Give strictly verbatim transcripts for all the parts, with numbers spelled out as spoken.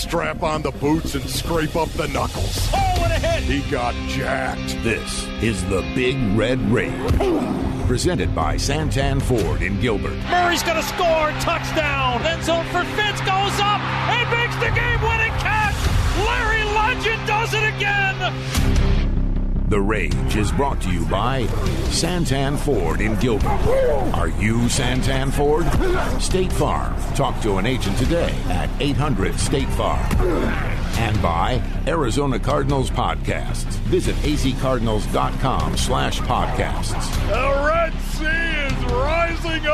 strap on the boots and scrape up the knuckles. Oh, what a hit! He got jacked. This is the Big Red Rage, presented by Santan Ford in Gilbert. Murray's going to score. Touchdown. End zone for Fitz. Goes up and makes the game-winning catch. Larry Legend does it again. The Rage is brought to you by Santan Ford in Gilbert. Are you Santan Ford? State Farm. Talk to an agent today at eight hundred state farm. And by Arizona Cardinals Podcasts. Visit azcardinals.com slash podcasts. The Red Sea is rising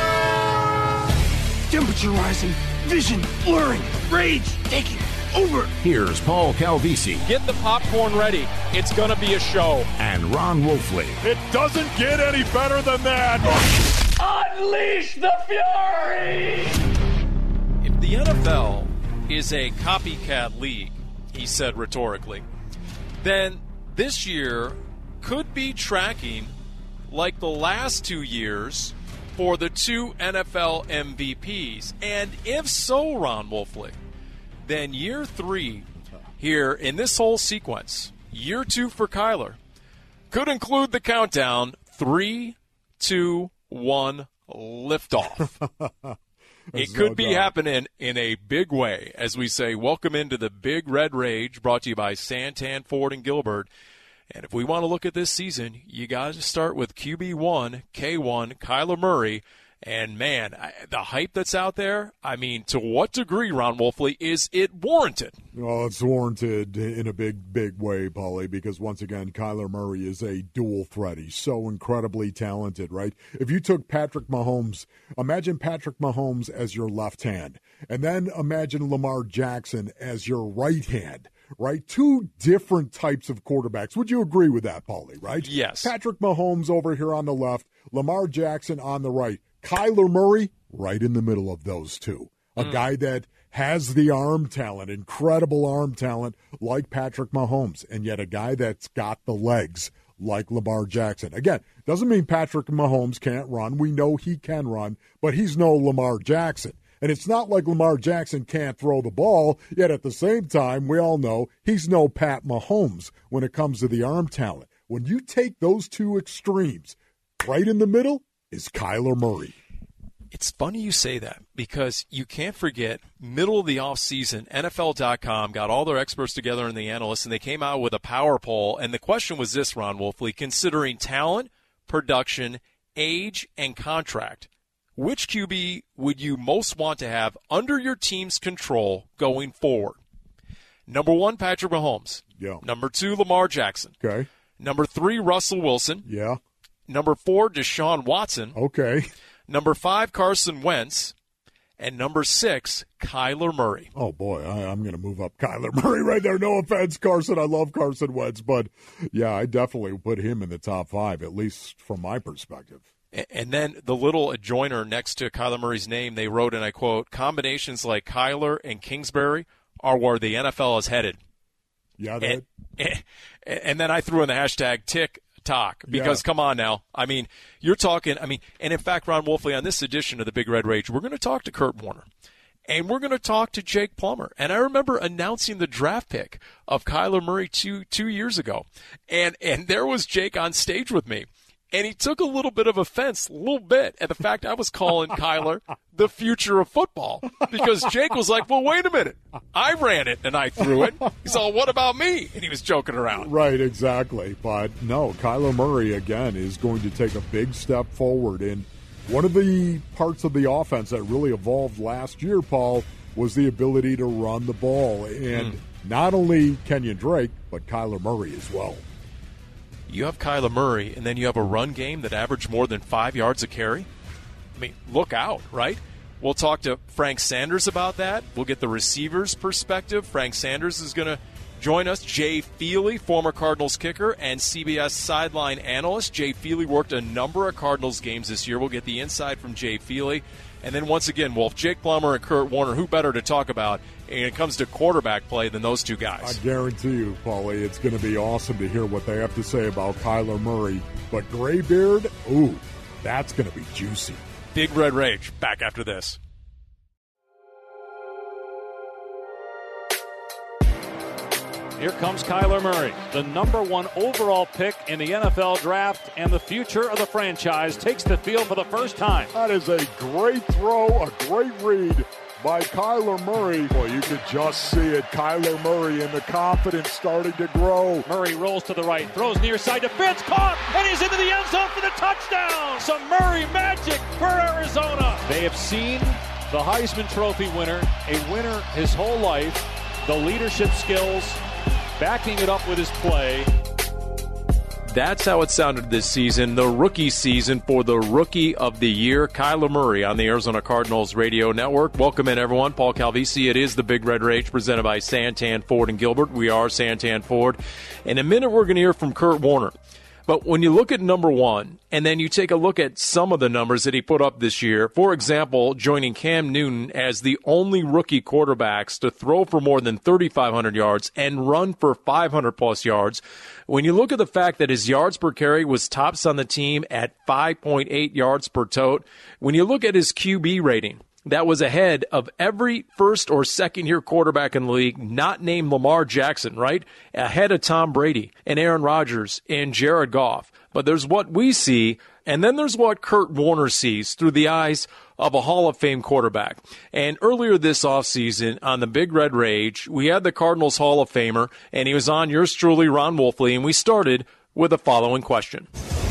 up. Temperature rising. Vision blurring. Rage taking over. Here's Paul Calvisi. Get the popcorn ready. It's going to be a show. And Ron Wolfley. It doesn't get any better than that. Unleash the fury! If the N F L is a copycat league, he said rhetorically, then this year could be tracking like the last two years for the two N F L M V Ps. And if so, Ron Wolfley, then year three here in this whole sequence, year two for Kyler, could include the countdown three, two, one, liftoff. It could no be doubt. happening in a big way, as we say, welcome into the Big Red Rage, brought to you by Santan Ford and Gilbert. And if we want to look at this season, you got to start with Q B one, K one, Kyler Murray. And, man, I, the hype that's out there, I mean, to what degree, Ron Wolfley, is it warranted? Well, it's warranted in a big, big way, Paulie, because, once again, Kyler Murray is a dual threat. He's so incredibly talented, right? If you took Patrick Mahomes, imagine Patrick Mahomes as your left hand, and then imagine Lamar Jackson as your right hand. Right? Two different types of quarterbacks. Would you agree with that, Paulie, right? Yes. Patrick Mahomes over here on the left, Lamar Jackson on the right. Kyler Murray right in the middle of those two. A mm. guy that has the arm talent, incredible arm talent like Patrick Mahomes, and yet a guy that's got the legs like Lamar Jackson. Again, doesn't mean Patrick Mahomes can't run. We know he can run, but he's no Lamar Jackson. And it's not like Lamar Jackson can't throw the ball, yet at the same time, we all know he's no Pat Mahomes when it comes to the arm talent. When you take those two extremes, right in the middle is Kyler Murray. It's funny you say that, because you can't forget, middle of the offseason, N F L dot com got all their experts together and the analysts, and they came out with a power poll. And the question was this, Ron Wolfley, considering talent, production, age, and contract, which Q B would you most want to have under your team's control going forward? Number one, Patrick Mahomes. Yeah. Number two, Lamar Jackson. Okay. Number three, Russell Wilson. Yeah. Number four, Deshaun Watson. Okay. Number five, Carson Wentz. And number six, Kyler Murray. Oh, boy, I, I'm going to move up Kyler Murray right there. No offense, Carson. I love Carson Wentz. But, yeah, I definitely put him in the top five, at least from my perspective. And then the little adjoiner next to Kyler Murray's name, they wrote, and I quote, combinations like Kyler and Kingsbury are where the N F L is headed. Yeah, that. And, and then I threw in the hashtag TikTok, because yeah. Come on now. I mean, you're talking, I mean, and in fact, Ron Wolfley, on this edition of the Big Red Rage, we're going to talk to Kurt Warner. And we're going to talk to Jake Plummer. And I remember announcing the draft pick of Kyler Murray two two years ago. And and there was Jake on stage with me. And he took a little bit of offense, a little bit, at the fact I was calling Kyler the future of football. Because Jake was like, well, wait a minute. I ran it and I threw it. He's all, what about me? And he was joking around. Right, exactly. But no, Kyler Murray, again, is going to take a big step forward. And one of the parts of the offense that really evolved last year, Paul, was the ability to run the ball. And mm. not only Kenyon Drake, but Kyler Murray as well. You have Kyler Murray, and then you have a run game that averaged more than five yards a carry. I mean, look out, right? We'll talk to Frank Sanders about that. We'll get the receiver's perspective. Frank Sanders is going to join us. Jay Feely, former Cardinals kicker and C B S sideline analyst. Jay Feely worked a number of Cardinals games this year. We'll get the inside from Jay Feely. And then once again, Wolf, Jake Plummer and Kurt Warner, who better to talk about when it comes to quarterback play than those two guys? I guarantee you, Paulie, it's going to be awesome to hear what they have to say about Kyler Murray. But Graybeard, ooh, that's going to be juicy. Big Red Rage, back after this. Here comes Kyler Murray, the number one overall pick in the N F L draft, and the future of the franchise takes the field for the first time. That is a great throw, a great read by Kyler Murray. Boy, you could just see it. Kyler Murray and the confidence starting to grow. Murray rolls to the right, throws near side defense, caught, and he's into the end zone for the touchdown. Some Murray magic for Arizona. They have seen the Heisman Trophy winner, a winner his whole life, the leadership skills, backing it up with his play. That's how it sounded this season, the rookie season for the Rookie of the Year, Kyler Murray on the Arizona Cardinals Radio Network. Welcome in, everyone. Paul Calvisi. It is the Big Red Rage presented by Santan Ford and Gilbert. We are Santan Ford. In a minute, we're going to hear from Kurt Warner. But when you look at number one, and then you take a look at some of the numbers that he put up this year, for example, joining Cam Newton as the only rookie quarterbacks to throw for more than thirty-five hundred yards and run for five hundred plus yards, when you look at the fact that his yards per carry was tops on the team at five point eight yards per tote, when you look at his Q B rating, that was ahead of every first or second year quarterback in the league, not named Lamar Jackson, right? Ahead of Tom Brady and Aaron Rodgers and Jared Goff. But there's what we see, and then there's what Kurt Warner sees through the eyes of a Hall of Fame quarterback. And earlier this offseason on the Big Red Rage, we had the Cardinals Hall of Famer, and he was on yours truly, Ron Wolfley, and we started with the following question.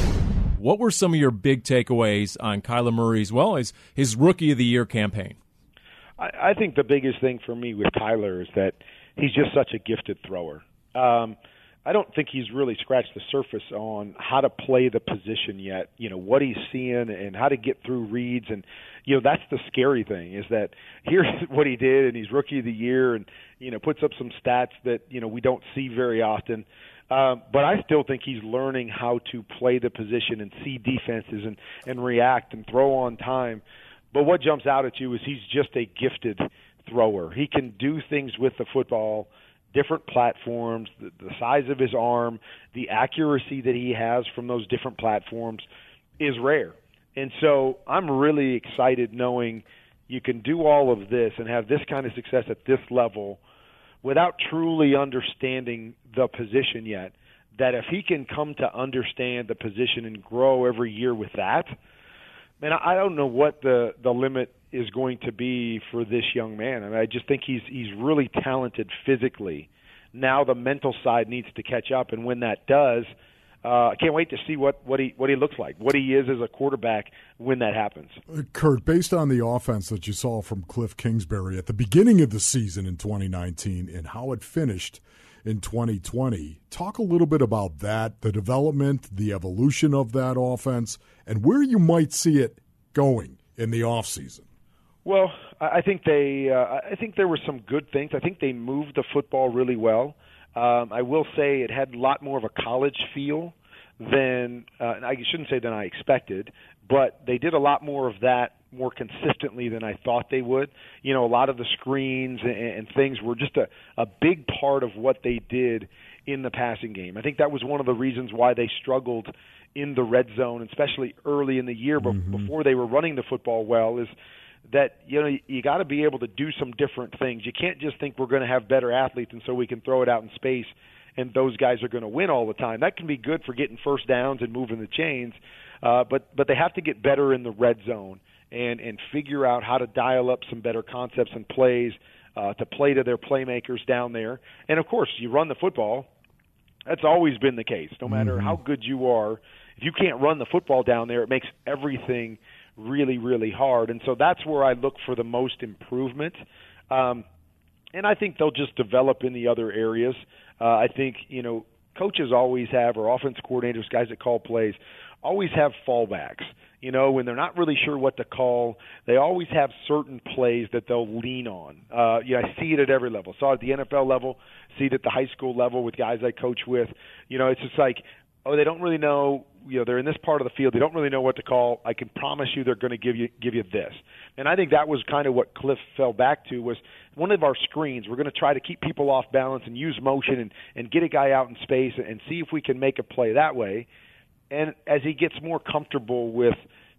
What were some of your big takeaways on Kyler Murray's, well, his, his Rookie of the Year campaign? I, I think the biggest thing for me with Kyler is that he's just such a gifted thrower. Um, I don't think he's really scratched the surface on how to play the position yet, you know, what he's seeing and how to get through reads. And, you know, that's the scary thing is that here's what he did, and he's Rookie of the Year and, you know, puts up some stats that, you know, we don't see very often. Uh, but I still think he's learning how to play the position and see defenses and, and react and throw on time. But what jumps out at you is he's just a gifted thrower. He can do things with the football, different platforms, the, the size of his arm, the accuracy that he has from those different platforms is rare. And so I'm really excited knowing you can do all of this and have this kind of success at this level without truly understanding the position yet, that if he can come to understand the position and grow every year with that, man, I don't know what the, the limit is going to be for this young man. I mean, I just think he's he's really talented physically. Now the mental side needs to catch up, and when that does, uh, I can't wait to see what, what he what he looks like, what he is as a quarterback when that happens. Kurt, based on the offense that you saw from Cliff Kingsbury at the beginning of the season in twenty nineteen and how it finished in twenty twenty, talk a little bit about that, the development, the evolution of that offense, and where you might see it going in the offseason. Well, I think they. Uh, I think there were some good things. I think they moved the football really well. Um, I will say it had a lot more of a college feel than uh, I shouldn't say than I expected, but they did a lot more of that more consistently than I thought they would. You know, a lot of the screens and, and things were just a, a big part of what they did in the passing game. I think that was one of the reasons why they struggled in the red zone, especially early in the year mm-hmm. before they were running the football well, is that, you know, you got to be able to do some different things. You can't just think we're going to have better athletes and so we can throw it out in space and those guys are going to win all the time. That can be good for getting first downs and moving the chains, uh, but but they have to get better in the red zone and, and figure out how to dial up some better concepts and plays uh, to play to their playmakers down there. And, of course, you run the football. That's always been the case. No matter mm-hmm. how good you are, if you can't run the football down there, it makes everything – really, really hard. And so that's where I look for the most improvement. Um, and I think they'll just develop in the other areas. Uh, I think, you know, coaches always have, or offense coordinators, guys that call plays, always have fallbacks. You know, when they're not really sure what to call, they always have certain plays that they'll lean on. Uh, you know, I see it at every level. Saw it at the N F L level, see it at the high school level with guys I coach with. You know, it's just like, oh, they don't really know, you know, they're in this part of the field. They don't really know what to call. I can promise you they're going to give you give you this. And I think that was kind of what Cliff fell back to was one of our screens. We're going to try to keep people off balance and use motion and, and get a guy out in space and see if we can make a play that way. And as he gets more comfortable with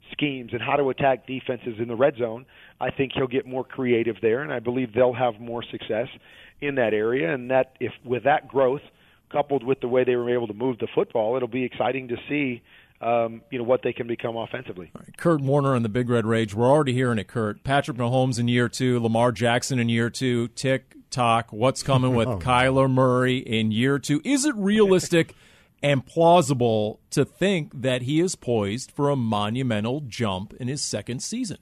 schemes and how to attack defenses in the red zone, I think he'll get more creative there, and I believe they'll have more success in that area. And that if with that growth, coupled with the way they were able to move the football, it'll be exciting to see um, you know, what they can become offensively. Right. Kurt Warner and the Big Red Rage, we're already hearing it, Kurt. Patrick Mahomes in year two, Lamar Jackson in year two, tick-tock, what's coming with oh. Kyler Murray in year two? Is it realistic and plausible to think that he is poised for a monumental jump in his second season?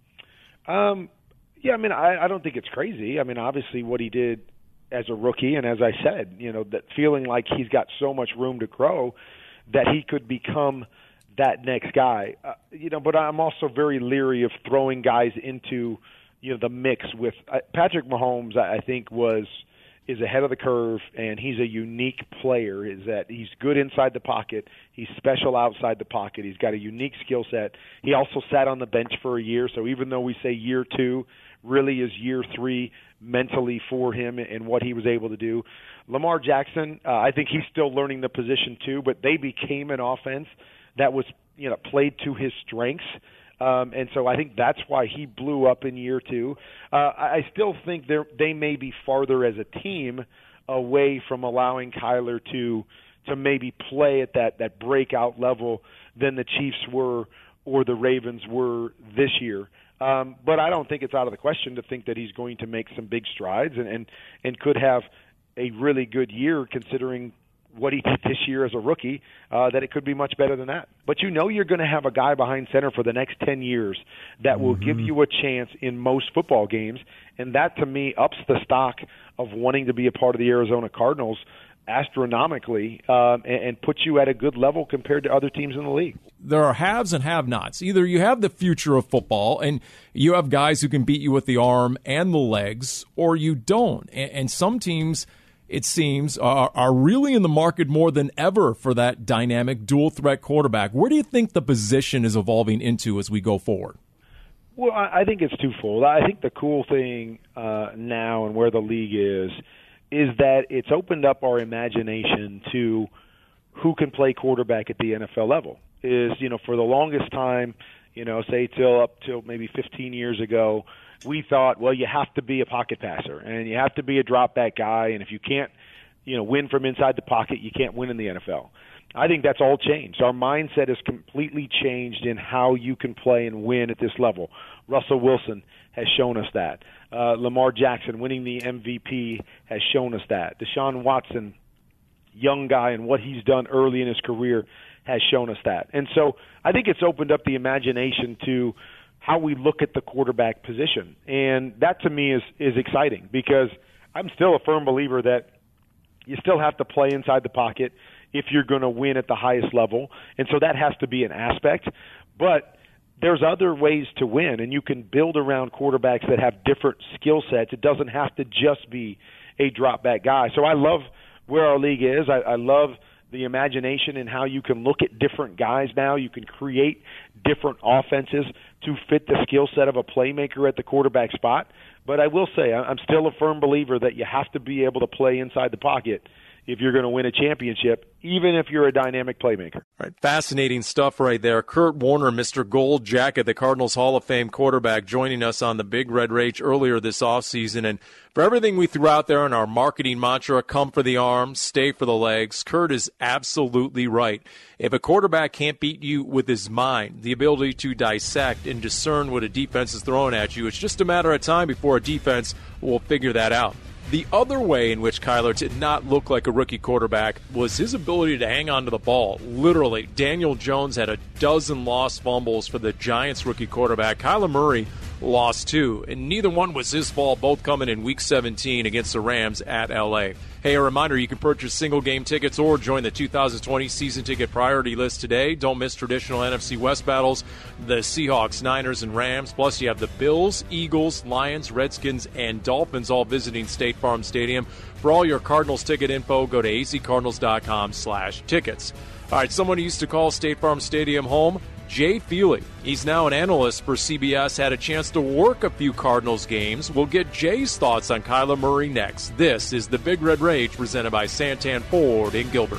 Um, yeah, I mean, I, I don't think it's crazy. I mean, obviously what he did as a rookie, and as I said, you know, that feeling like he's got so much room to grow that he could become that next guy. Uh, you know, but I'm also very leery of throwing guys into, you know, the mix with uh, Patrick Mahomes. I think was is ahead of the curve, and he's a unique player. Is that he's good inside the pocket, he's special outside the pocket, he's got a unique skill set. He also sat on the bench for a year, so even though we say year two, really is year three mentally for him and what he was able to do. Lamar Jackson, uh, I think he's still learning the position too, but they became an offense that was, you know, played to his strengths. Um, and so I think that's why he blew up in year two. Uh, I still think they may be farther as a team away from allowing Kyler to to maybe play at that, that breakout level than the Chiefs were or the Ravens were this year. Um, but I don't think it's out of the question to think that he's going to make some big strides and, and, and could have a really good year considering what he did this year as a rookie, uh, that it could be much better than that. But you know you're going to have a guy behind center for the next ten years that will mm-hmm. give you a chance in most football games, and that to me ups the stock of wanting to be a part of the Arizona Cardinals astronomically um, and, and puts you at a good level compared to other teams in the league. There are haves and have-nots. Either you have the future of football and you have guys who can beat you with the arm and the legs, or you don't. And, and some teams, it seems, are, are really in the market more than ever for that dynamic dual-threat quarterback. Where do you think the position is evolving into as we go forward? Well, I think it's twofold. I think the cool thing uh, now and where the league is is that it's opened up our imagination to who can play quarterback at the N F L level. Is, you know, for the longest time, you know, say till up till maybe fifteen years ago, we thought, well, you have to be a pocket passer and you have to be a drop back guy, and if you can't, you know, win from inside the pocket, you can't win in the N F L. I think that's all changed. Our mindset has completely changed in how you can play and win at this level. Russell Wilson has shown us that. Uh, Lamar Jackson winning the M V P has shown us that. Deshaun Watson, young guy, and what he's done early in his career has shown us that. And so I think it's opened up the imagination to how we look at the quarterback position. And that to me is, is exciting because I'm still a firm believer that you still have to play inside the pocket if you're going to win at the highest level. And so that has to be an aspect. But there's other ways to win, and you can build around quarterbacks that have different skill sets. It doesn't have to just be a drop-back guy. So I love where our league is. I, I love the imagination and how you can look at different guys now. You can create different offenses to fit the skill set of a playmaker at the quarterback spot. But I will say I'm still a firm believer that you have to be able to play inside the pocket if you're going to win a championship, even if you're a dynamic playmaker. Right, fascinating stuff right there. Kurt Warner, Mister Gold Jacket, the Cardinals Hall of Fame quarterback, joining us on the Big Red Rage earlier this offseason. And for everything we threw out there in our marketing mantra, come for the arms, stay for the legs, Kurt is absolutely right. If a quarterback can't beat you with his mind, the ability to dissect and discern what a defense is throwing at you, it's just a matter of time before a defense will figure that out. The other way in which Kyler did not look like a rookie quarterback was his ability to hang on to the ball. Literally, Daniel Jones had a dozen lost fumbles for the Giants rookie quarterback. Kyler Murray lost two, and neither one was his fault, both coming in Week seventeen against the Rams at L A. Hey, a reminder, you can purchase single-game tickets or join the two thousand twenty season ticket priority list today. Don't miss traditional N F C West battles, the Seahawks, Niners, and Rams. Plus, you have the Bills, Eagles, Lions, Redskins, and Dolphins all visiting State Farm Stadium. For all your Cardinals ticket info, go to azcardinals.com slash tickets. All right, someone who used to call State Farm Stadium home, Jay Feely. He's now an analyst for C B S, had a chance to work a few Cardinals games. We'll get Jay's thoughts on Kyler Murray next. This is the Big Red Rage presented by Santan Ford in Gilbert.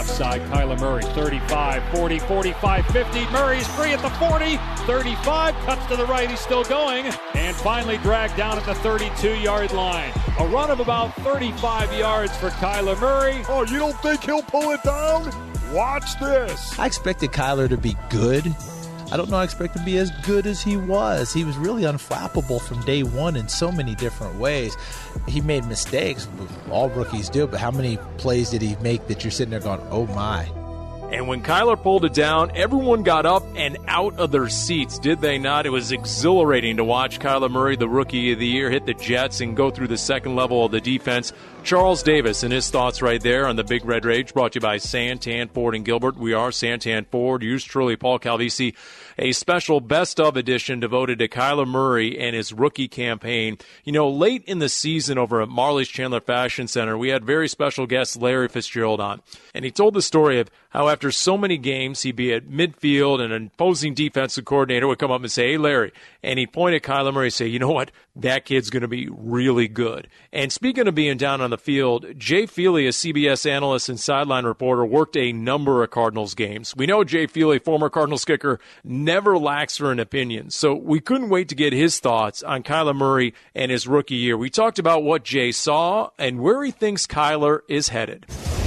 left side. Kyler Murray, thirty-five, forty, forty-five, fifty. Murray's free at the forty, thirty-five, cuts to the right, he's still going, and finally dragged down at the thirty-two-yard line. A run of about thirty-five yards for Kyler Murray. Oh, you don't think he'll pull it down? Watch this. I expected Kyler to be good. I don't know I expect him to be as good as he was. He was really unflappable from day one in so many different ways. He made mistakes. All rookies do, but how many plays did he make that you're sitting there going, oh my? And when Kyler pulled it down, everyone got up and out of their seats, did they not? It was exhilarating to watch Kyler Murray, the Rookie of the Year, hit the Jets and go through the second level of the defense. Charles Davis and his thoughts right there on the Big Red Rage, brought to you by Santan Ford and Gilbert. We are Santan Ford. Yours truly, Paul Calvisi. A special best-of edition devoted to Kyler Murray and his rookie campaign. You know, late in the season over at Marley's Chandler Fashion Center, we had very special guest Larry Fitzgerald on. And he told the story of how after so many games, he'd be at midfield and an opposing defensive coordinator would come up and say, hey, Larry. And he'd point at Kyler Murray and say, you know what? That kid's going to be really good. And speaking of being down on the field, Jay Feely, a C B S analyst and sideline reporter, worked a number of Cardinals games. We know Jay Feely, former Cardinals kicker, never lacks for an opinion. So we couldn't wait to get his thoughts on Kyler Murray and his rookie year. We talked about what Jay saw and where he thinks Kyler is headed.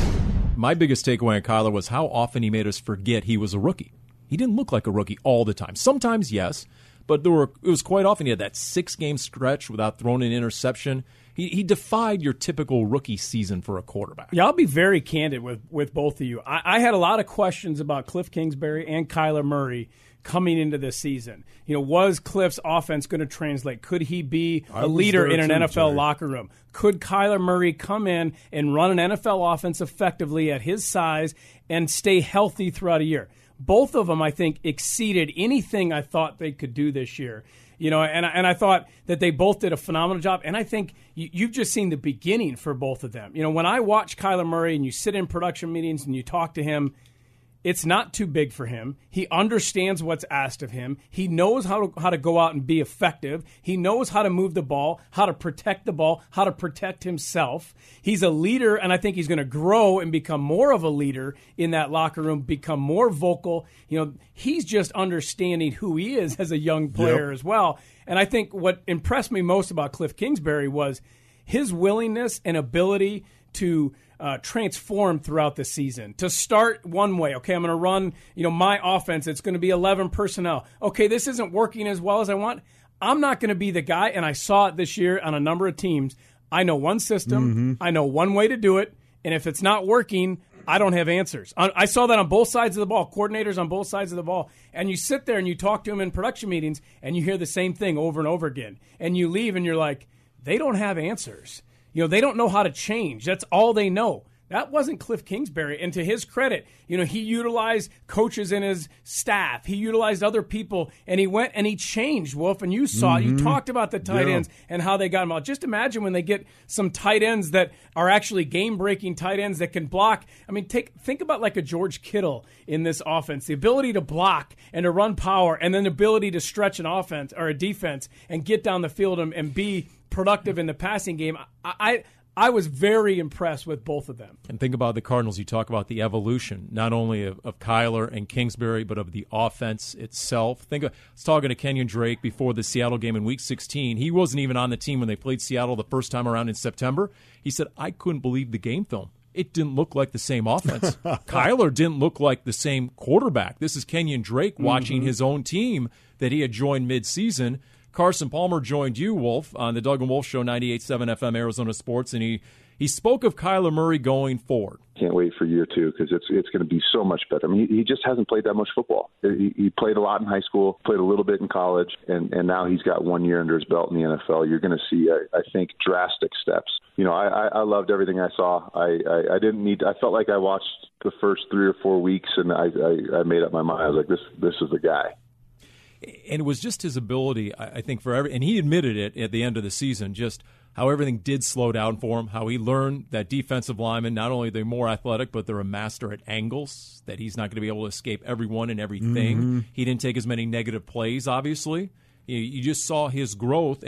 My biggest takeaway on Kyler was how often he made us forget he was a rookie. He didn't look like a rookie all the time. Sometimes, yes, but there were it was quite often he had that six-game stretch without throwing an interception. He, he defied your typical rookie season for a quarterback. Yeah, I'll be very candid with, with both of you. I, I had a lot of questions about Cliff Kingsbury and Kyler Murray coming into this season. You know, was Cliff's offense going to translate? Could he be a leader in an too, N F L Jerry. locker room? Could Kyler Murray come in and run an N F L offense effectively at his size and stay healthy throughout a year? Both of them, I think, exceeded anything I thought they could do this year. You know, and, and I thought that they both did a phenomenal job. And I think you, you've just seen the beginning for both of them. You know, when I watch Kyler Murray and you sit in production meetings and you talk to him, it's not too big for him. He understands what's asked of him. He knows how to, how to go out and be effective. He knows how to move the ball, how to protect the ball, how to protect himself. He's a leader, and I think he's going to grow and become more of a leader in that locker room, become more vocal. You know, he's just understanding who he is as a young player yep. as well. And I think what impressed me most about Cliff Kingsbury was his willingness and ability to Uh, transform throughout the season. To start one way, okay, I'm going to run, you know, my offense. It's going to be eleven personnel. Okay, this isn't working as well as I want. I'm not going to be the guy, and I saw it this year on a number of teams. I know one system. Mm-hmm. I know one way to do it, and if it's not working, I don't have answers. I, I saw that on both sides of the ball, coordinators on both sides of the ball, and you sit there and you talk to them in production meetings, and you hear the same thing over and over again, and you leave, and you're like, they don't have answers. You know, they don't know how to change. That's all they know. That wasn't Cliff Kingsbury. And to his credit, you know, he utilized coaches in his staff. He utilized other people, and he went and he changed, Wolf, and you saw mm-hmm. it. You talked about the tight yeah. ends and how they got them out. Just imagine when they get some tight ends that are actually game-breaking tight ends that can block. I mean, take think about like a George Kittle in this offense. The ability to block and to run power, and then the ability to stretch an offense or a defense and get down the field and, and be productive in the passing game. I, I I was very impressed with both of them. And think about the Cardinals. You talk about the evolution, not only of, of Kyler and Kingsbury, but of the offense itself. Think of, I was talking to Kenyon Drake before the Seattle game in Week sixteen. He wasn't even on the team when they played Seattle the first time around in September. He said, I couldn't believe the game film. It didn't look like the same offense. Kyler didn't look like the same quarterback. This is Kenyon Drake watching mm-hmm. his own team that he had joined midseason. Carson Palmer joined you, Wolf, on the Doug and Wolf Show, ninety-eight point seven F M Arizona Sports, and he, he spoke of Kyler Murray going forward. Can't wait for year two because it's it's going to be so much better. I mean, he, he just hasn't played that much football. He, he played a lot in high school, played a little bit in college, and, and now he's got one year under his belt in the N F L. You're going to see, I, I think, drastic steps. You know, I, I, I loved everything I saw. I, I, I didn't need. I felt like I watched the first three or four weeks, and I, I, I made up my mind. I was like, this this is the guy. And it was just his ability, I think, for every, and he admitted it at the end of the season, just how everything did slow down for him, how he learned that defensive linemen, not only they're more athletic, but they're a master at angles, that he's not going to be able to escape everyone and everything. Mm-hmm. He didn't take as many negative plays, obviously. You, you just saw his growth, and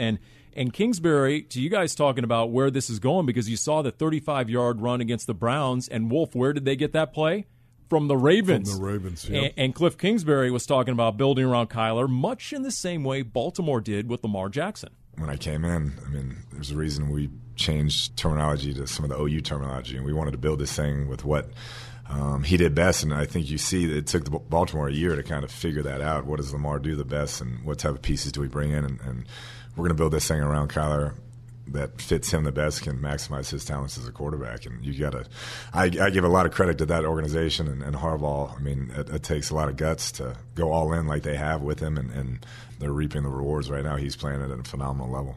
And Kingsbury, to you guys talking about where this is going, because you saw the thirty-five-yard run against the Browns, and Wolf, where did they get that play? From the Ravens. From the Ravens, yeah. And, and Cliff Kingsbury was talking about building around Kyler, much in the same way Baltimore did with Lamar Jackson. When I came in, I mean, there's a reason we changed terminology to some of the O U terminology, and we wanted to build this thing with what um, he did best. And I think you see that it took the Baltimore a year to kind of figure that out. What does Lamar do the best, and what type of pieces do we bring in? And, and we're going to build this thing around Kyler that fits him the best, can maximize his talents as a quarterback. And you got to – I give a lot of credit to that organization and, and Harbaugh. I mean, it, it takes a lot of guts to go all in like they have with him, and, and they're reaping the rewards right now. He's playing at a phenomenal level.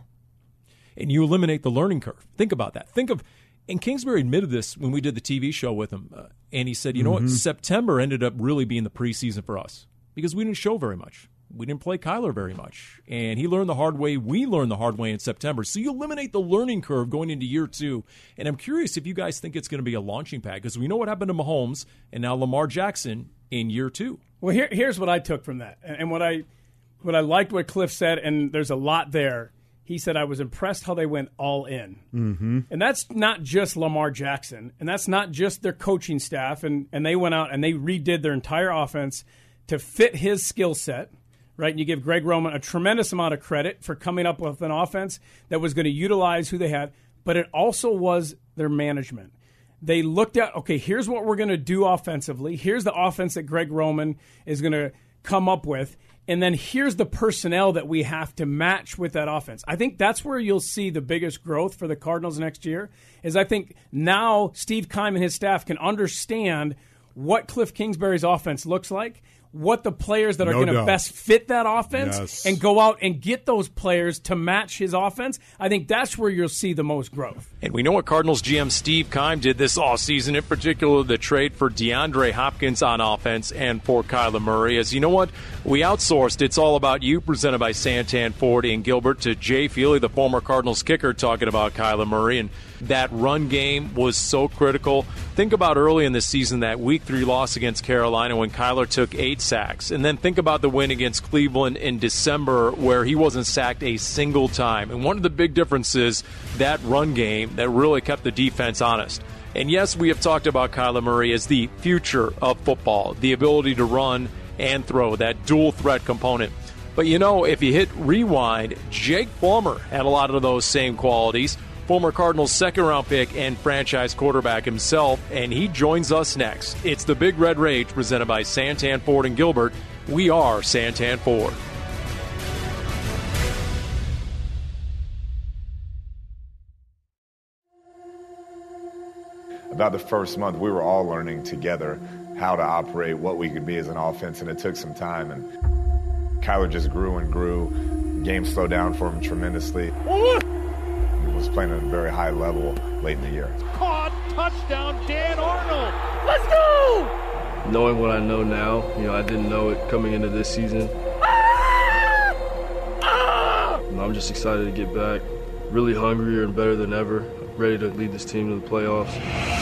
And you eliminate the learning curve. Think about that. Think of – and Kingsbury admitted this when we did the T V show with him, uh, and he said, you know mm-hmm. what, September ended up really being the preseason for us because we didn't show very much. We didn't play Kyler very much. And he learned the hard way. We learned the hard way in September. So you eliminate the learning curve going into year two. And I'm curious if you guys think it's going to be a launching pad, because we know what happened to Mahomes and now Lamar Jackson in year two. Well, here, here's what I took from that. And what I what I liked what Cliff said, and there's a lot there. He said, I was impressed how they went all in. Mm-hmm. And that's not just Lamar Jackson. And that's not just their coaching staff. And, and they went out and they redid their entire offense to fit his skill set. Right, and you give Greg Roman a tremendous amount of credit for coming up with an offense that was going to utilize who they had, but it also was their management. They looked at, okay, here's what we're going to do offensively. Here's the offense that Greg Roman is going to come up with, and then here's the personnel that we have to match with that offense. I think that's where you'll see the biggest growth for the Cardinals next year, is I think now Steve Keim and his staff can understand what Cliff Kingsbury's offense looks like, what the players that are no going to best fit that offense, yes. and go out and get those players to match his offense. I think that's where you'll see the most growth. And we know what Cardinals G M Steve Keim did this offseason, in particular the trade for DeAndre Hopkins on offense and for Kyler Murray. As you know what? We outsourced It's All About You, presented by Santan Ford and Gilbert, to Jay Feely, the former Cardinals kicker, talking about Kyler Murray. And that run game was so critical. Think about early in the season, that week three loss against Carolina when Kyler took eight sacks. And then think about the win against Cleveland in December where he wasn't sacked a single time. And one of the big differences, that run game that really kept the defense honest. And yes, we have talked about Kyler Murray as the future of football, the ability to run and throw, that dual threat component. But you know, if you hit rewind, Jake Plummer had a lot of those same qualities. Former Cardinals second-round pick and franchise quarterback himself, and he joins us next. It's the Big Red Rage, presented by Santan Ford and Gilbert. We are Santan Ford. About the first month, we were all learning together how to operate, what we could be as an offense, and it took some time. And Kyler just grew and grew. The game slowed down for him tremendously. Was playing at a very high level late in the year. Caught, touchdown, Dan Arnold. Let's go! Knowing what I know now, you know, I didn't know it coming into this season. Ah! Ah! I'm just excited to get back, really hungrier and better than ever, ready to lead this team to the playoffs.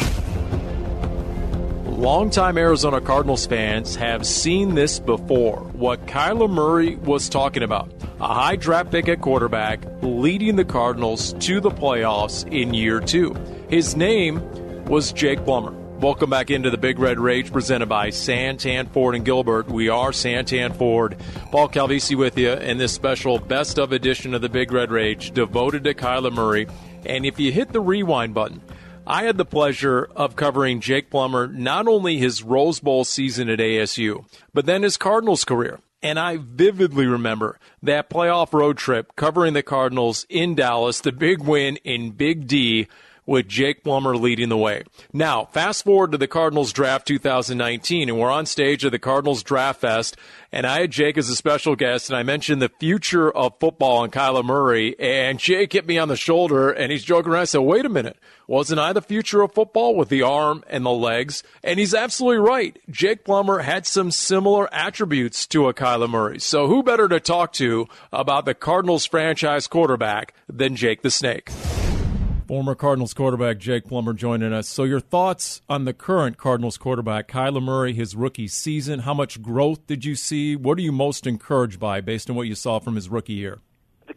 Longtime Arizona Cardinals fans have seen this before, what Kyler Murray was talking about. A high draft pick at quarterback leading the Cardinals to the playoffs in year two. His name was Jake Plummer. Welcome back into the Big Red Rage, presented by Santan Ford and Gilbert. We are Santan Ford. Paul Calvisi with you in this special best of edition of the Big Red Rage, devoted to Kyler Murray. And if you hit the rewind button, I had the pleasure of covering Jake Plummer, not only his Rose Bowl season at A S U, but then his Cardinals career. And I vividly remember that playoff road trip covering the Cardinals in Dallas, the big win in Big D, with Jake Plummer leading the way. Now, fast forward to the Cardinals draft two thousand nineteen, and we're on stage at the Cardinals Draft Fest, and I had Jake as a special guest, and I mentioned the future of football and Kyler Murray, and Jake hit me on the shoulder, and he's joking around. I said, wait a minute, wasn't I the future of football with the arm and the legs? And he's absolutely right. Jake Plummer had some similar attributes to a Kyler Murray. So who better to talk to about the Cardinals franchise quarterback than Jake the Snake? Former Cardinals quarterback Jake Plummer joining us. So your thoughts on the current Cardinals quarterback, Kyler Murray, his rookie season? How much growth did you see? What are you most encouraged by based on what you saw from his rookie year? The kid plays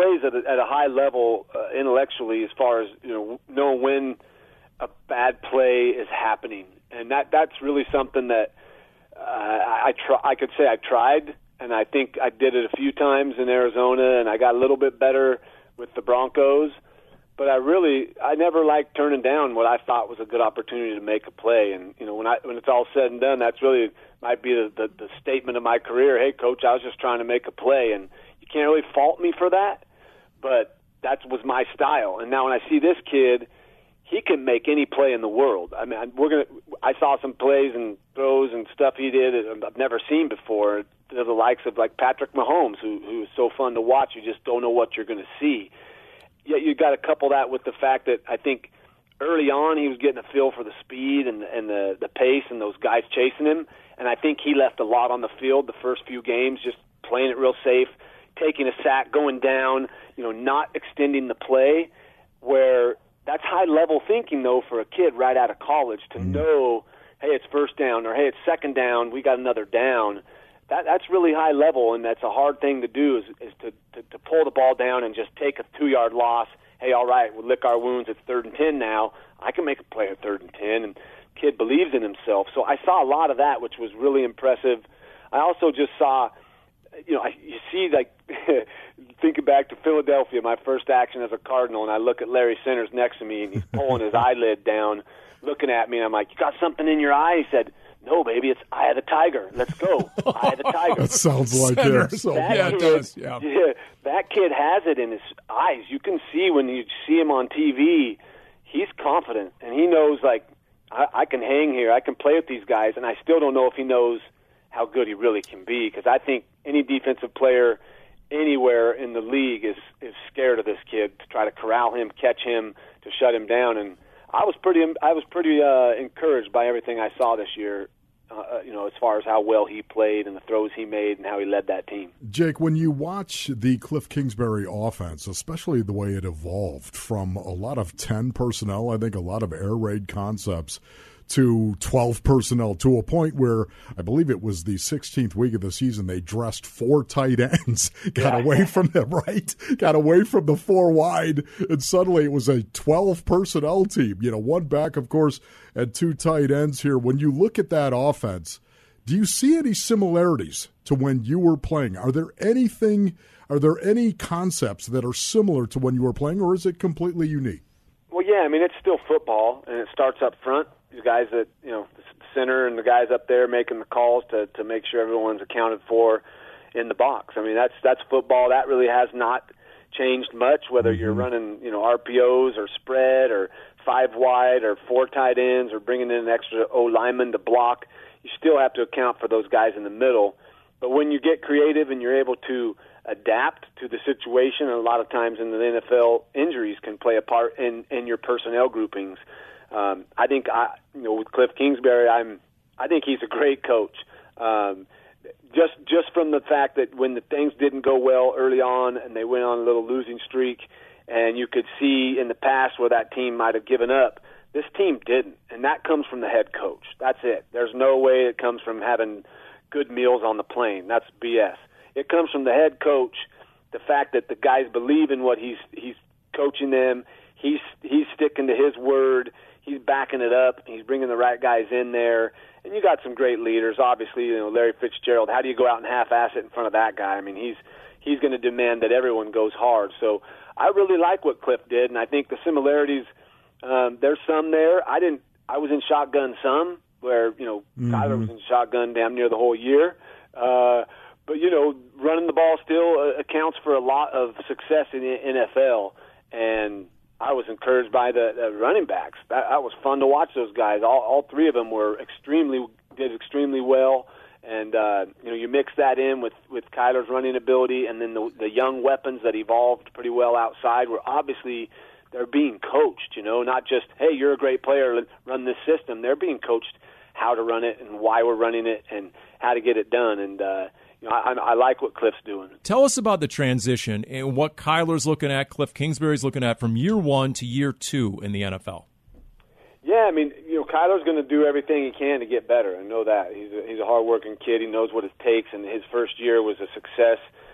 plays at a, at a high level uh, intellectually, as far as you know, knowing when a bad play is happening, and that that's really something that uh, I, I try. I could say I tried, and I think I did it a few times in Arizona, and I got a little bit better with the Broncos. But I really, I never liked turning down what I thought was a good opportunity to make a play. And you know, when I when it's all said and done, that's really might be the, the, the statement of my career. Hey, coach, I was just trying to make a play, and you can't really fault me for that. But that was my style. And now when I see this kid, he can make any play in the world. I mean, we're gonna. I saw some plays and throws and stuff he did I've never seen before. To the likes of like Patrick Mahomes, who who is so fun to watch. You just don't know what you're going to see. Yet you got to couple that with the fact that I think early on he was getting a feel for the speed and and the the pace and those guys chasing him. And I think he left a lot on the field the first few games, just playing it real safe, taking a sack, going down, you know, not extending the play. Where that's high level thinking though for a kid right out of college to know, hey, it's first down, or hey, it's second down, we got another down. That, that's really high level, and that's a hard thing to do is, is to, to, to pull the ball down and just take a two-yard loss. Hey, all right, we'll lick our wounds. It's third and ten now. I can make a play at third and ten, and kid believes in himself. So I saw a lot of that, which was really impressive. I also just saw, you know, I, you see, like, thinking back to Philadelphia, my first action as a Cardinal, and I look at Larry Centers next to me, and he's pulling his eyelid down, looking at me, and I'm like, you got something in your eye? He said, no, baby, it's Eye of the Tiger. Let's go. Eye of the Tiger. That sounds like it. So, that yeah, kid, it does. Yeah. yeah. That kid has it in his eyes. You can see when you see him on T V, he's confident, and he knows, like, I, I can hang here. I can play with these guys, and I still don't know if he knows how good he really can be, because I think any defensive player anywhere in the league is, is scared of this kid to try to corral him, catch him, to shut him down, and I was pretty, I was pretty uh, encouraged by everything I saw this year. Uh, you know, as far as how well he played and the throws he made and how he led that team. Jake, when you watch the Cliff Kingsbury offense, especially the way it evolved from a lot of ten personnel, I think a lot of air raid concepts, to twelve personnel, to a point where I believe it was the sixteenth week of the season, they dressed four tight ends, got yeah. away from them, right? Got away from the four wide, and suddenly it was a twelve personnel team. You know, one back, of course, and two tight ends here. When you look at that offense, do you see any similarities to when you were playing? Are there anything, are there any concepts that are similar to when you were playing, or is it completely unique? Well, yeah, I mean, it's still football, and it starts up front. These guys that, you know, the center and the guys up there making the calls to, to make sure everyone's accounted for in the box. I mean, that's that's football. That really has not changed much, whether you're running, you know, R P Os or spread or five wide or four tight ends or bringing in an extra O-lineman to block. You still have to account for those guys in the middle. But when you get creative and you're able to adapt to the situation, and a lot of times in the N F L, injuries can play a part in, in your personnel groupings. Um, I think, I, you know, with Cliff Kingsbury, I'm, I think he's a great coach. Um, just, just from the fact that when the things didn't go well early on, and they went on a little losing streak, and you could see in the past where that team might have given up, this team didn't, and that comes from the head coach. That's it. There's no way it comes from having good meals on the plane. That's B S. It comes from the head coach. The fact that the guys believe in what he's he's coaching them. He's he's sticking to his word. He's backing it up. He's bringing the right guys in there. And you got some great leaders. Obviously, you know, Larry Fitzgerald. How do you go out and half-ass it in front of that guy? I mean, he's he's going to demand that everyone goes hard. So I really like what Cliff did, and I think the similarities, um, there's some there. I didn't. I was in shotgun some, where, you know, mm-hmm. Kyler was in shotgun damn near the whole year. Uh, but, you know, running the ball still uh, accounts for a lot of success in the N F L. And I was encouraged by the, the running backs. That, that was fun to watch those guys. All, all three of them were extremely did extremely well. And, uh, you know, you mix that in with, with Kyler's running ability, and then the, the young weapons that evolved pretty well outside were obviously they're being coached, you know, not just, hey, you're a great player, run this system. They're being coached how to run it and why we're running it and how to get it done. And, uh, you know, I, I like what Cliff's doing. Tell us about the transition and what Kyler's looking at, Cliff Kingsbury's looking at from year one to year two in the N F L. Yeah, I mean, you know, Kyler's going to do everything he can to get better. I know that. He's a, he's a hard-working kid. He knows what it takes, and his first year was a success.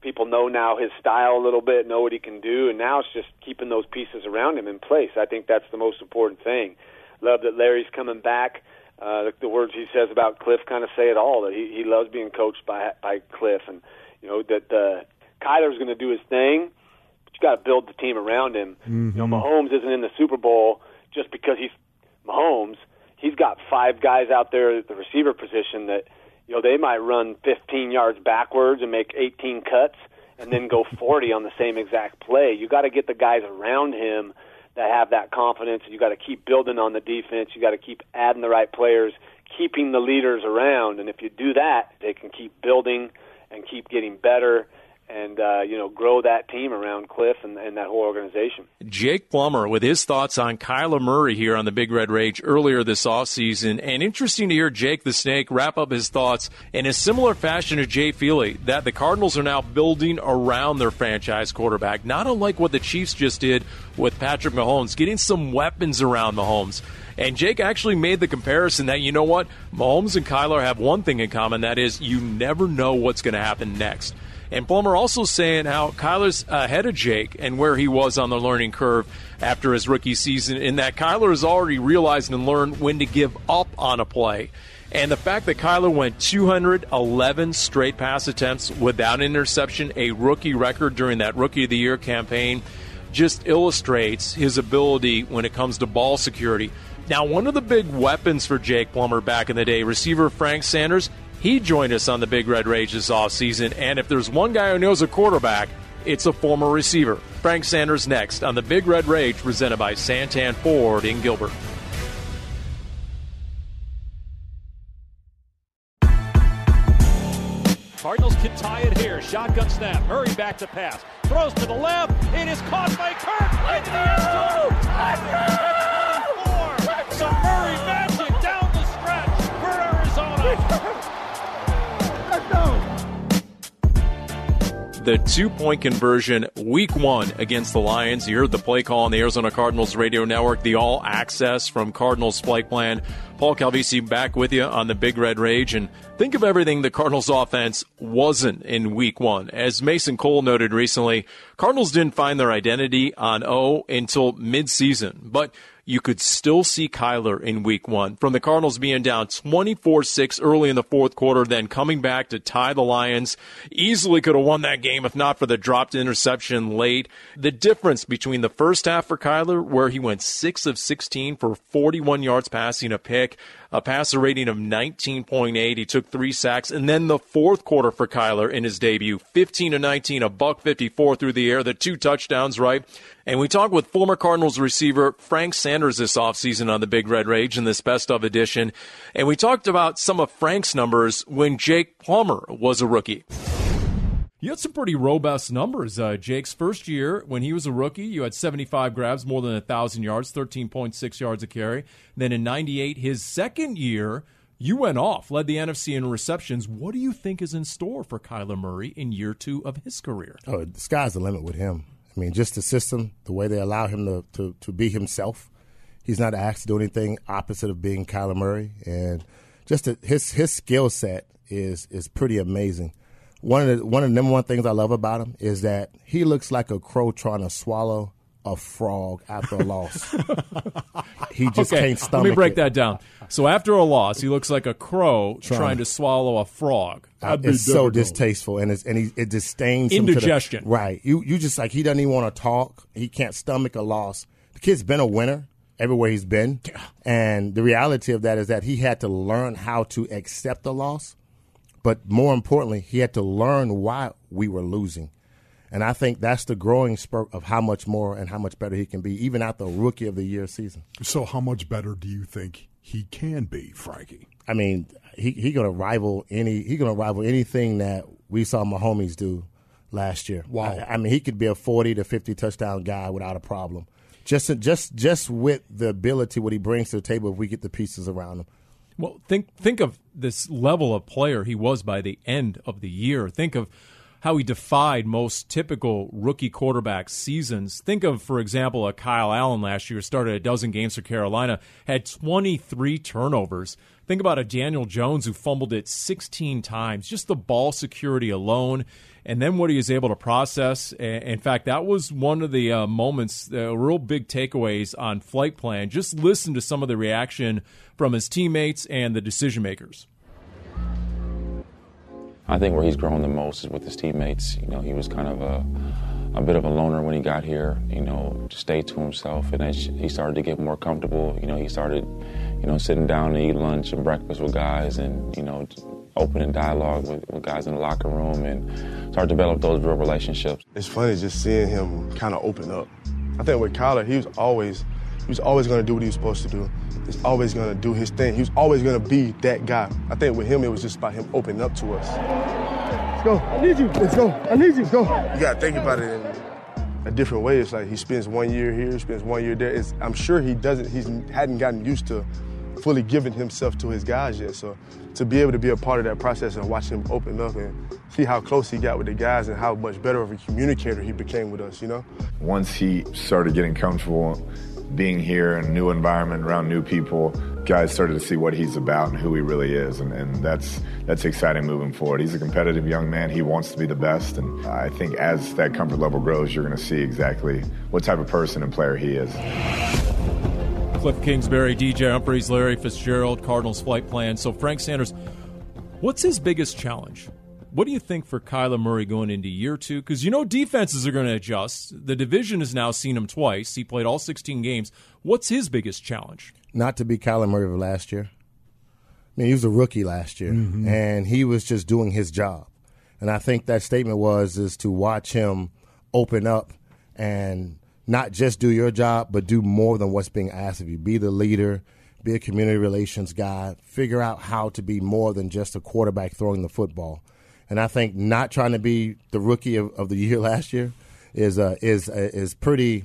People know now his style a little bit, know what he can do, and now it's just keeping those pieces around him in place. I think that's the most important thing. Love that Larry's coming back. Uh, the, the words he says about Cliff kind of say it all, that he, he loves being coached by by Cliff, and you know that uh, Kyler's going to do his thing, but you got to build the team around him. Mm-hmm. You know, Mahomes isn't in the Super Bowl just because he's Mahomes. He's got five guys out there at the receiver position that, you know, they might run fifteen yards backwards and make eighteen cuts and then go forty on the same exact play. You got to get the guys around him that have that confidence. You got to keep building on the defense. You got to keep adding the right players, keeping the leaders around. And if you do that, they can keep building and keep getting better and, uh, you know, grow that team around Cliff and, and that whole organization. Jake Plummer with his thoughts on Kyler Murray here on the Big Red Rage earlier this offseason. And interesting to hear Jake the Snake wrap up his thoughts in a similar fashion to Jay Feely, that the Cardinals are now building around their franchise quarterback, not unlike what the Chiefs just did with Patrick Mahomes, getting some weapons around Mahomes. And Jake actually made the comparison that, you know what, Mahomes and Kyler have one thing in common, that is you never know what's going to happen next. And Plummer also saying how Kyler's ahead of Jake and where he was on the learning curve after his rookie season, in that Kyler has already realized and learned when to give up on a play. And the fact that Kyler went two hundred eleven straight pass attempts without an interception, a rookie record during that Rookie of the Year campaign, just illustrates his ability when it comes to ball security. Now, one of the big weapons for Jake Plummer back in the day, receiver Frank Sanders, he joined us on the Big Red Rage this offseason, and if there's one guy who knows a quarterback, it's a former receiver. Frank Sanders next on the Big Red Rage, presented by Santan Ford in Gilbert. Cardinals can tie it here. Shotgun snap. Murray back to pass. Throws to the left. It is caught by Kirk. Into the end zone. That's twenty-four. Some Murray magic down the stretch for Arizona. The two-point conversion week one against the Lions. You heard the play call on the Arizona Cardinals radio network, the All Access from Cardinals Flight Plan. Paul Calvisi back with you on the Big Red Rage. And think of everything the Cardinals offense wasn't in week one. As Mason Cole noted recently, Cardinals didn't find their identity on O until midseason. But you could still see Kyler in week one. From the Cardinals being down twenty-four six early in the fourth quarter, then coming back to tie the Lions. Easily could have won that game if not for the dropped interception late. The difference between the first half for Kyler, where he went six of sixteen for forty-one yards passing, a pick, a passer rating of nineteen point eight. He took three sacks. And then the fourth quarter for Kyler in his debut, fifteen to nineteen, a buck fifty-four through the air, the two touchdowns, right? And we talked with former Cardinals receiver Frank Sanders this offseason on the Big Red Rage in this Best Of edition. And we talked about some of Frank's numbers when Jake Plummer was a rookie. You had some pretty robust numbers. Uh, Jake's first year, when he was a rookie, you had seventy-five grabs, more than one thousand yards, thirteen point six yards a carry. Then in ninety-eight, his second year, you went off, led the N F C in receptions. What do you think is in store for Kyler Murray in year two of his career? Oh, the sky's the limit with him. I mean, just the system, the way they allow him to, to, to be himself. He's not asked to do anything opposite of being Kyler Murray. And just the, his his skill set is is pretty amazing. One of the one of the number one things I love about him is that he looks like a crow trying to swallow a frog after a loss. He just okay, can't stomach let me break it. that down. So after a loss, he looks like a crow trying, trying to swallow a frog. Uh, it's so distasteful, and it's, and he, it disdains indigestion. Him to the, right? You you just like he doesn't even want to talk. He can't stomach a loss. The kid's been a winner everywhere he's been, and the reality of that is that he had to learn how to accept the loss. But more importantly, he had to learn why we were losing. And I think that's the growing spurt of how much more and how much better he can be, even after a Rookie of the Year season. So how much better do you think he can be, Frankie? I mean, he he gonna rival any he gonna rival anything that we saw Mahomes do last year. Wow. I, I mean, he could be a forty to fifty touchdown guy without a problem. Just just just with the ability what he brings to the table if we get the pieces around him. Well, think think of this level of player he was by the end of the year. Think of how he defied most typical rookie quarterback seasons. Think of, for example, a Kyle Allen last year, started a dozen games for Carolina, had twenty-three turnovers. Think about a Daniel Jones who fumbled it sixteen times, just the ball security alone, and then what he was able to process. In fact, that was one of the uh, moments, the uh, real big takeaways on Flight Plan. Just listen to some of the reaction from his teammates and the decision makers. I think where he's grown the most is with his teammates. You know, he was kind of a, a bit of a loner when he got here, you know, stayed to himself. And as he started to get more comfortable, you know, he started, you know, sitting down to eat lunch and breakfast with guys and, you know, opening dialogue with, with guys in the locker room and start to develop those real relationships. It's funny just seeing him kind of open up. I think with Kyler, he was always, he was always going to do what he was supposed to do. He's always going to do his thing. He was always going to be that guy. I think with him, it was just about him opening up to us. Let's go. I need you. Let's go. I need you. Let's go. You got to think about it in a different way. It's like he spends one year here, he spends one year there. It's, I'm sure he doesn't, he hadn't gotten used to fully giving himself to his guys yet. So to be able to be a part of that process and watch him open up and see how close he got with the guys and how much better of a communicator he became with us, you know? Once he started getting comfortable being here in a new environment around new people, guys started to see what he's about and who he really is, and, and that's that's exciting moving forward. He's a competitive young man. He wants to be the best, and I think as that comfort level grows, you're going to see exactly what type of person and player he is. Cliff Kingsbury, D J Humphries, Larry Fitzgerald, Cardinals Flight Plan. So Frank Sanders, what's his biggest challenge? What do you think for Kyler Murray going into year two? Because you know defenses are going to adjust. The division has now seen him twice. He played all sixteen games. What's his biggest challenge? Not to be Kyler Murray of last year. I mean, he was a rookie last year, mm-hmm. and he was just doing his job. And I think that statement was is to watch him open up and not just do your job, but do more than what's being asked of you. Be the leader, be a community relations guy, figure out how to be more than just a quarterback throwing the football. And I think not trying to be the rookie of, of the year last year is uh, is uh, is pretty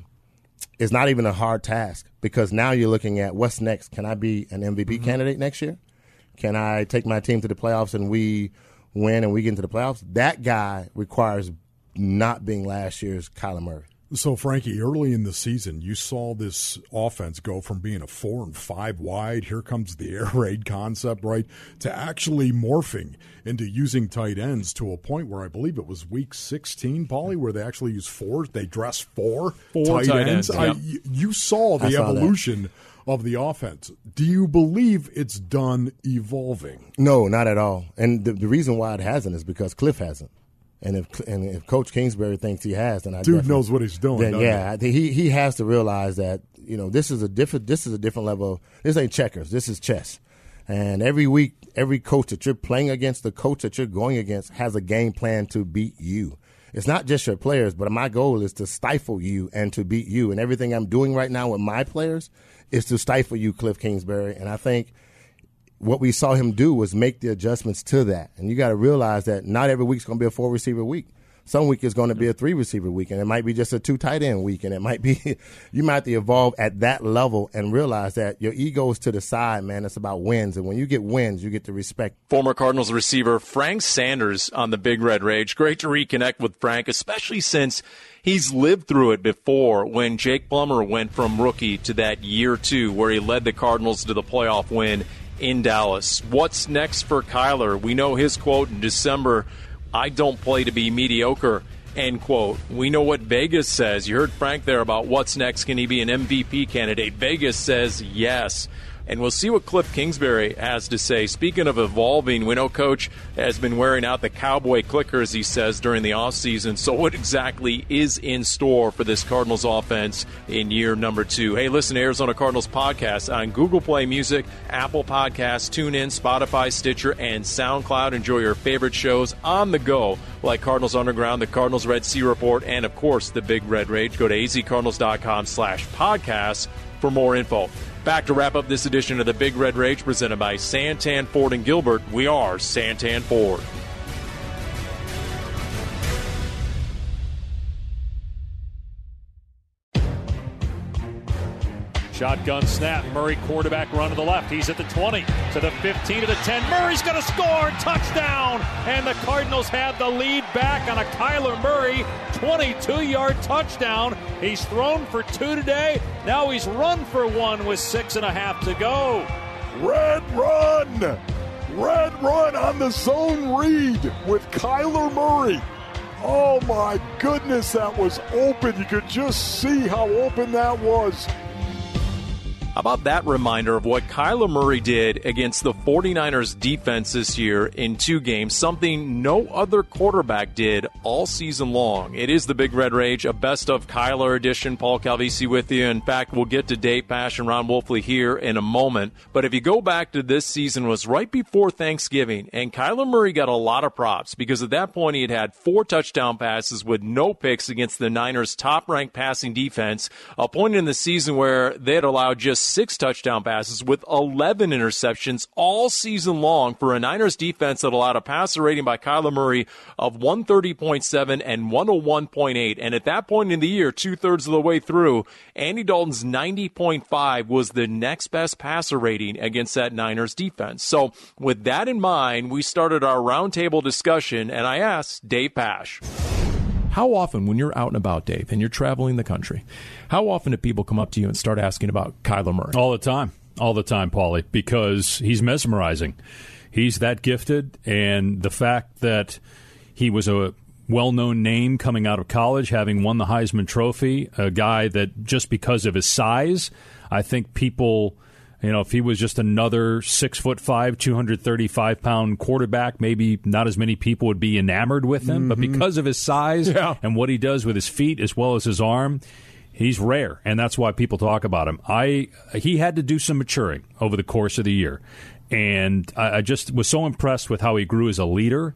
is not even a hard task, because now you're looking at what's next. Can I be an M V P mm-hmm. candidate next year? Can I take my team to the playoffs and we win and we get into the playoffs? That guy requires not being last year's Kyler Murray. So, Frankie, early in the season, you saw this offense go from being a four and five wide, here comes the air raid concept, right, to actually morphing into using tight ends to a point where I believe it was week sixteen, Paulie, where they actually used four. They dress four, four tight, tight ends. ends I, yeah. You saw the saw evolution that. of the offense. Do you believe it's done evolving? No, not at all. And the, the reason why it hasn't is because Cliff hasn't. And if and if Coach Kingsbury thinks he has, then I dude knows what he's doing. Then yeah, he? he he has to realize that, you know, this is a different this is a different level. This ain't checkers. This is chess. And every week, every coach that you're playing against, the coach that you're going against, has a game plan to beat you. It's not just your players, but my goal is to stifle you and to beat you. And everything I'm doing right now with my players is to stifle you, Cliff Kingsbury. And I think what we saw him do was make the adjustments to that. And you got to realize that not every week's going to be a four-receiver week. Some week is going to be a three-receiver week, and it might be just a two-tight-end week, and it might be – you might have to evolve at that level and realize that your ego is to the side, man. It's about wins, and when you get wins, you get the respect. Former Cardinals receiver Frank Sanders on the Big Red Rage. Great to reconnect with Frank, especially since he's lived through it before when Jake Plummer went from rookie to that year two where he led the Cardinals to the playoff win in Dallas. What's next for Kyler? We know his quote in December, I don't play to be mediocre, end quote. We know what Vegas says. You heard Frank there about what's next. Can he be an M V P candidate? Vegas says yes. And we'll see what Cliff Kingsbury has to say. Speaking of evolving, we know Coach has been wearing out the cowboy clickers, he says, during the offseason. So what exactly is in store for this Cardinals offense in year number two? Hey, listen to Arizona Cardinals podcast on Google Play Music, Apple Podcasts, TuneIn, Spotify, Stitcher, and SoundCloud. Enjoy your favorite shows on the go, like Cardinals Underground, the Cardinals Red Sea Report, and, of course, the Big Red Rage. Go to azcardinals.com slash podcasts for more info. Back to wrap up this edition of the Big Red Rage, presented by Santan Ford and Gilbert. We are Santan Ford. Shotgun snap. Murray quarterback run to the left. He's at the twenty, to the fifteen, to the ten. Murray's going to score. Touchdown. And the Cardinals have the lead back on a Kyler Murray twenty-two-yard touchdown. He's thrown for two today. Now he's run for one with six and a half to go. Red run! Red run on the zone read with Kyler Murray. Oh, my goodness, that was open. You could just see how open that was. How about that reminder of what Kyler Murray did against the 49ers defense this year in two games, something no other quarterback did all season long. It is the Big Red Rage, a best of Kyler edition. Paul Calvisi with you. In fact, we'll get to Dave Pasch and Ron Wolfley here in a moment. But if you go back to this season, it was right before Thanksgiving, and Kyler Murray got a lot of props because at that point he had had four touchdown passes with no picks against the Niners' top-ranked passing defense, a point in the season where they had allowed just six touchdown passes with eleven interceptions all season long for a Niners defense that allowed a passer rating by Kyler Murray of one thirty point seven and one oh one point eight. And at that point in the year, two-thirds of the way through, Andy Dalton's ninety point five was the next best passer rating against that Niners defense. So with that in mind, we started our roundtable discussion, and I asked Dave Pasch. How often, when you're out and about, Dave, and you're traveling the country, how often do people come up to you and start asking about Kyler Murray? All the time. All the time, Paulie, because he's mesmerizing. He's that gifted, and the fact that he was a well-known name coming out of college, having won the Heisman Trophy, a guy that just because of his size, I think people... You know, if he was just another six foot five, two hundred thirty-five pound quarterback, maybe not as many people would be enamored with him. Mm-hmm. But because of his size yeah. and what he does with his feet as well as his arm, he's rare, and that's why people talk about him. I he had to do some maturing over the course of the year, and I, I just was so impressed with how he grew as a leader,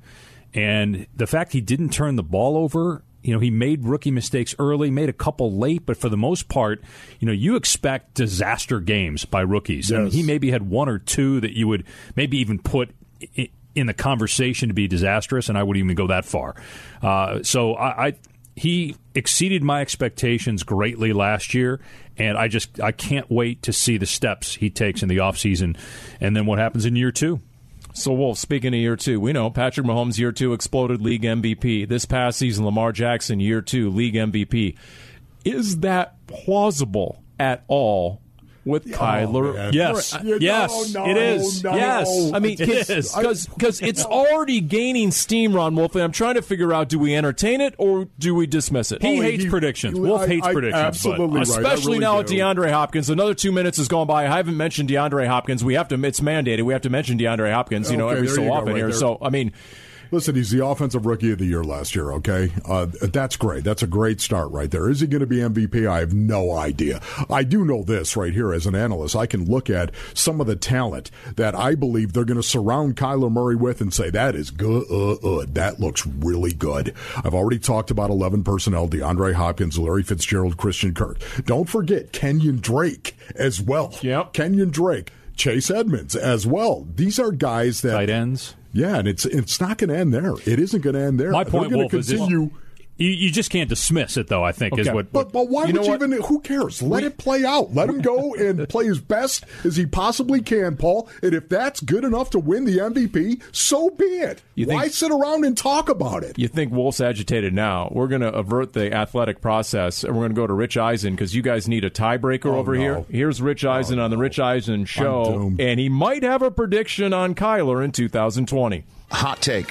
and the fact he didn't turn the ball over. You know, he made rookie mistakes early, made a couple late, but for the most part, you know, you expect disaster games by rookies. Yes. And he maybe had one or two that you would maybe even put in the conversation to be disastrous, and I wouldn't even go that far. Uh, so I, I he exceeded my expectations greatly last year, and I just I can't wait to see the steps he takes in the offseason and then what happens in year two. So, Wolf, speaking of year two, we know Patrick Mahomes, year two, exploded league M V P. This past season, Lamar Jackson, year two, league M V P. Is that plausible at all with oh, Kyler? Man. Yes. You yes, know, no, it is. No. Yes. I mean, because it's already gaining steam, Ron Wolf, and I'm trying to figure out, do we entertain it or do we dismiss it? He oh, hates he, predictions. He, Wolf I, hates I, predictions. Absolutely but. right. Especially really now do. with DeAndre Hopkins. Another two minutes has gone by. I haven't mentioned DeAndre Hopkins. We have to, it's mandated. We have to mention DeAndre Hopkins, you know, okay, every so often right here. there. So, I mean... Listen, he's the offensive rookie of the year last year, okay? Uh, that's great. That's a great start right there. Is he going to be M V P? I have no idea. I do know this right here as an analyst. I can look at some of the talent that I believe they're going to surround Kyler Murray with and say, that is good. That looks really good. I've already talked about eleven personnel, DeAndre Hopkins, Larry Fitzgerald, Christian Kirk. Don't forget Kenyon Drake as well. Yep. Kenyon Drake. Chase Edmonds as well. These are guys that... Tight ends. Yeah, and it's it's not going to end there. It isn't going to end there. My point, They're Wolf, continue. is you, you just can't dismiss it, though, I think, okay. is what... But, but why you would you what? even... Who cares? Let we, it play out. Let him go and play as best as he possibly can, Paul. And if that's good enough to win the M V P, so be it. You why think, sit around and talk about it? You think Wolf's agitated now. We're going to avert the athletic process, and we're going to go to Rich Eisen because you guys need a tiebreaker oh, over no. here. Here's Rich Eisen oh, on the no. Rich Eisen Show, and he might have a prediction on Kyler in two thousand twenty. Hot take.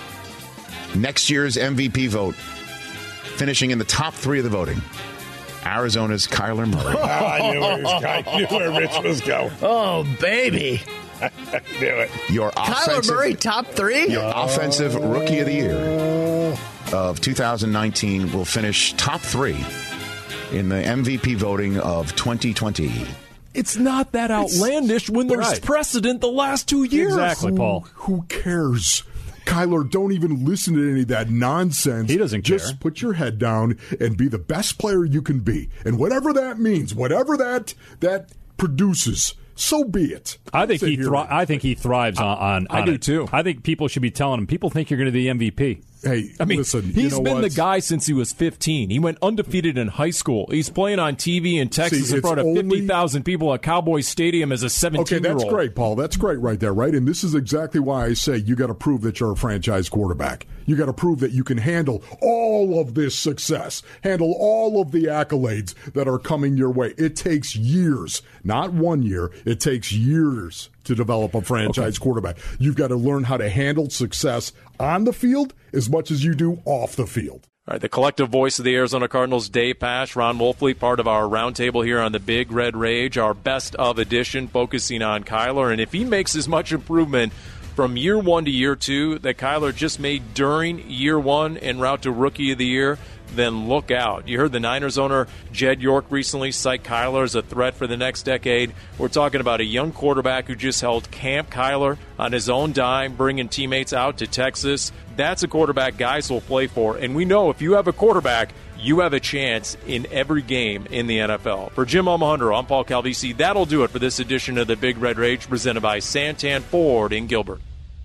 Next year's M V P vote, finishing in the top three of the voting, Arizona's Kyler Murray. Oh, I knew where, was, I knew where Rich was going. Oh, baby. I knew it. Your Kyler Murray, top three? Your uh, offensive rookie of the year of two thousand nineteen will finish top three in the M V P voting of twenty twenty. It's not that outlandish it's, when there's right. precedent the last two years. Exactly, Paul. Who, who cares? Kyler, don't even listen to any of that nonsense. He doesn't care. Just put your head down and be the best player you can be. And whatever that means, whatever that that produces, so be it. I think he thri- I think he thrives on, on, on I do it. too. I think people should be telling him, people think you're going to be the M V P. Hey, I mean, listen, he's you know been what? the guy since he was fifteen. He went undefeated in high school. He's playing on T V in Texas See, in front of only... fifty thousand people at Cowboys Stadium as a seventeen-year-old. Okay, that's great, Paul. That's great right there, right? And this is exactly why I say you got to prove that you're a franchise quarterback. You got to prove that you can handle all of this success, handle all of the accolades that are coming your way. It takes years, not one year. It takes years to develop a franchise okay. quarterback. You've got to learn how to handle success on the field as much as you do off the field. All right, the collective voice of the Arizona Cardinals, Dave Pasch, Ron Wolfley, part of our roundtable here on the Big Red Rage, our best of edition, focusing on Kyler. And if he makes as much improvement from year one to year two that Kyler just made during year one en route to Rookie of the Year, then look out. You heard the Niners owner, Jed York, recently cite Kyler as a threat for the next decade. We're talking about a young quarterback who just held Camp Kyler on his own dime, bringing teammates out to Texas. That's a quarterback guys will play for. And we know if you have a quarterback, you have a chance in every game in the N F L. For Jim Omohundro, I'm Paul Calvisi. That'll do it for this edition of the Big Red Rage, presented by Santan Ford in Gilbert.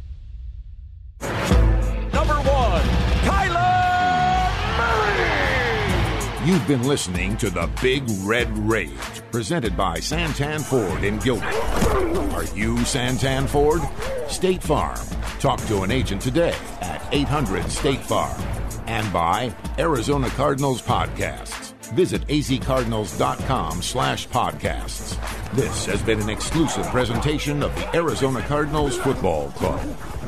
Number one, Kyler Murray. You've been listening to the Big Red Rage, presented by Santan Ford in Gilbert. Are you Santan Ford? State Farm. Talk to an agent today at eight hundred state farm. And by Arizona Cardinals Podcasts. Visit azcardinals.com slash podcasts. This has been an exclusive presentation of the Arizona Cardinals Football Club.